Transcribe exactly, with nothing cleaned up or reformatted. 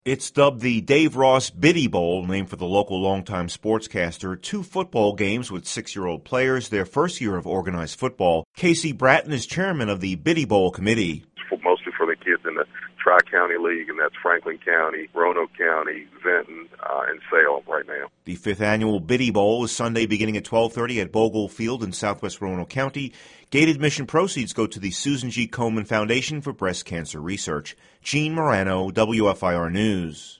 It's dubbed the Dave Ross Biddy Bowl, named for the local longtime sportscaster. Two football games with six-year-old players, their first year of organized football. Casey Bratton is chairman of the Biddy Bowl committee. Mostly for the kids in the Tri-County League, and that's Franklin County, Roanoke County, Vinton, uh, and Salem right now. The fifth annual Biddy Bowl is Sunday beginning at twelve thirty at Bogle Field in southwest Roanoke County. Gate admission proceeds go to the Susan G. Komen Foundation for Breast Cancer Research. Gene Morano, W F I R News.